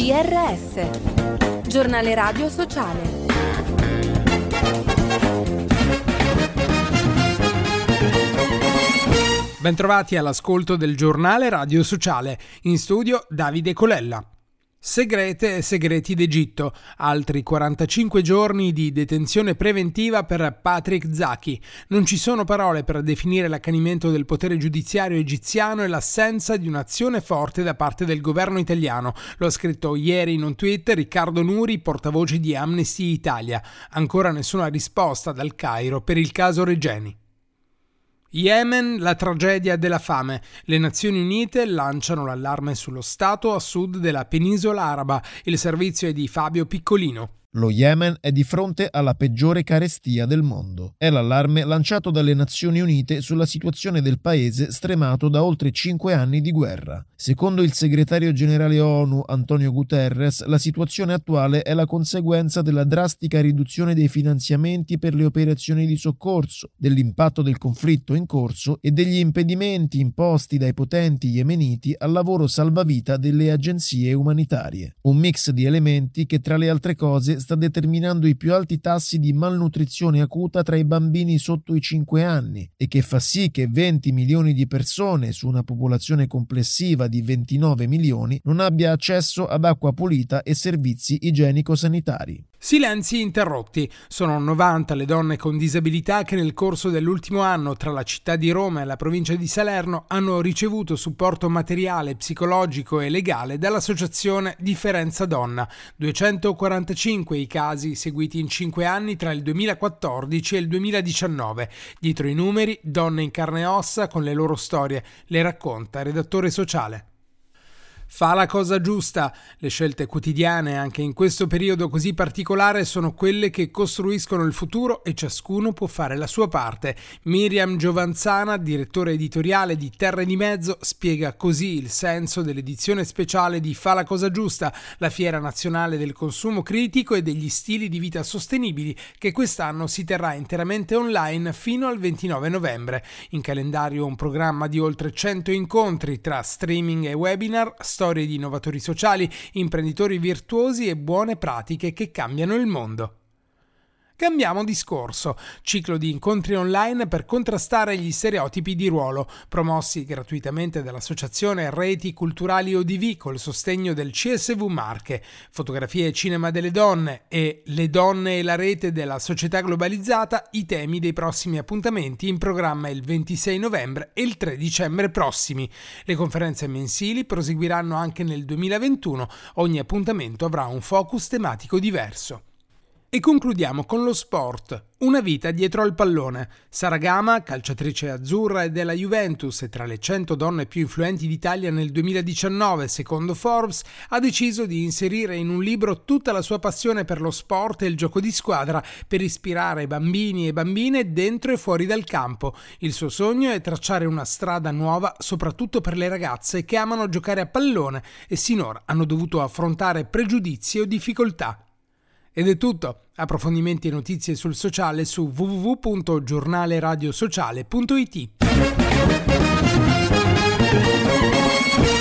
GRS, Giornale Radio Sociale. Bentrovati all'ascolto del Giornale Radio Sociale. In studio Davide Colella. Segrete e segreti d'Egitto. Altri 45 giorni di detenzione preventiva per Patrick Zaki. Non ci sono parole per definire l'accanimento del potere giudiziario egiziano e l'assenza di un'azione forte da parte del governo italiano. Lo ha scritto ieri in un tweet Riccardo Nuri, portavoce di Amnesty Italia. Ancora nessuna risposta dal Cairo per il caso Regeni. Yemen, la tragedia della fame. Le Nazioni Unite lanciano l'allarme sullo stato a sud della penisola araba. Il servizio è di Fabio Piccolino. Lo Yemen è di fronte alla peggiore carestia del mondo. È l'allarme lanciato dalle Nazioni Unite sulla situazione del paese stremato da oltre 5 anni di guerra. Secondo il segretario generale ONU Antonio Guterres, la situazione attuale è la conseguenza della drastica riduzione dei finanziamenti per le operazioni di soccorso, dell'impatto del conflitto in corso e degli impedimenti imposti dai potenti yemeniti al lavoro salvavita delle agenzie umanitarie. Un mix di elementi che, tra le altre cose, sta determinando i più alti tassi di malnutrizione acuta tra i bambini sotto i 5 anni e che fa sì che 20 milioni di persone su una popolazione complessiva di 29 milioni non abbia accesso ad acqua pulita e servizi igienico-sanitari. Silenzi interrotti. Sono 90 le donne con disabilità che nel corso dell'ultimo anno tra la città di Roma e la provincia di Salerno hanno ricevuto supporto materiale, psicologico e legale dall'associazione Differenza Donna. 245 i casi seguiti in 5 anni tra il 2014 e il 2019. Dietro i numeri, donne in carne e ossa con le loro storie. Le racconta il redattore sociale. Fa la cosa giusta. Le scelte quotidiane, anche in questo periodo così particolare, sono quelle che costruiscono il futuro e ciascuno può fare la sua parte. Miriam Giovanzana, direttore editoriale di Terre di Mezzo, spiega così il senso dell'edizione speciale di Fa la cosa giusta, la fiera nazionale del consumo critico e degli stili di vita sostenibili, che quest'anno si terrà interamente online fino al 29 novembre. In calendario un programma di oltre 100 incontri tra streaming e webinar, storie di innovatori sociali, imprenditori virtuosi e buone pratiche che cambiano il mondo. Cambiamo discorso. Ciclo di incontri online per contrastare gli stereotipi di ruolo, promossi gratuitamente dall'associazione Reti Culturali ODV col sostegno del CSV Marche. Fotografie e cinema delle donne e le donne e la rete della società globalizzata, i temi dei prossimi appuntamenti in programma il 26 novembre e il 3 dicembre prossimi. Le conferenze mensili proseguiranno anche nel 2021. Ogni appuntamento avrà un focus tematico diverso. E concludiamo con lo sport. Una vita dietro al pallone. Sara Gama, calciatrice azzurra e della Juventus e tra le 100 donne più influenti d'Italia nel 2019, secondo Forbes, ha deciso di inserire in un libro tutta la sua passione per lo sport e il gioco di squadra per ispirare bambini e bambine dentro e fuori dal campo. Il suo sogno è tracciare una strada nuova soprattutto per le ragazze che amano giocare a pallone e sinora hanno dovuto affrontare pregiudizi o difficoltà. Ed è tutto. Approfondimenti e notizie sul sociale su www.giornaleradiosociale.it.